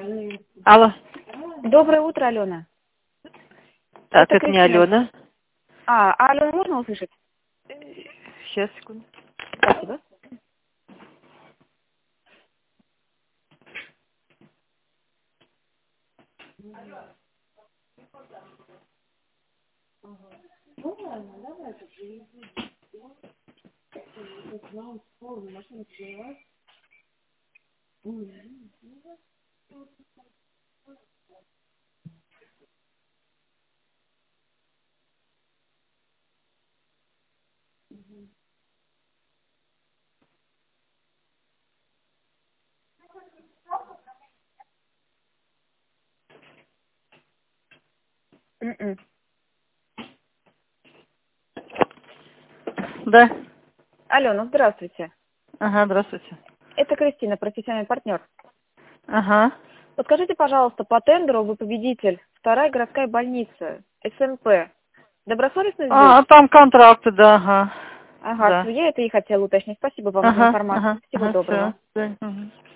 Алло. Доброе утро, Алена. Так, это не Алена. Алену можно услышать? Сейчас, секунду. Спасибо. Да. Алена, здравствуйте. Ага, здравствуйте. Это Кристина, профессиональный партнер. Ага. Подскажите, пожалуйста, по тендеру вы победитель. Вторая городская больница, СМП. Добросовестно здесь? Там контракты, да, ага. Ага, Да. я это и хотела уточнить. Спасибо вам за информацию. Всего доброго. Всё. Да.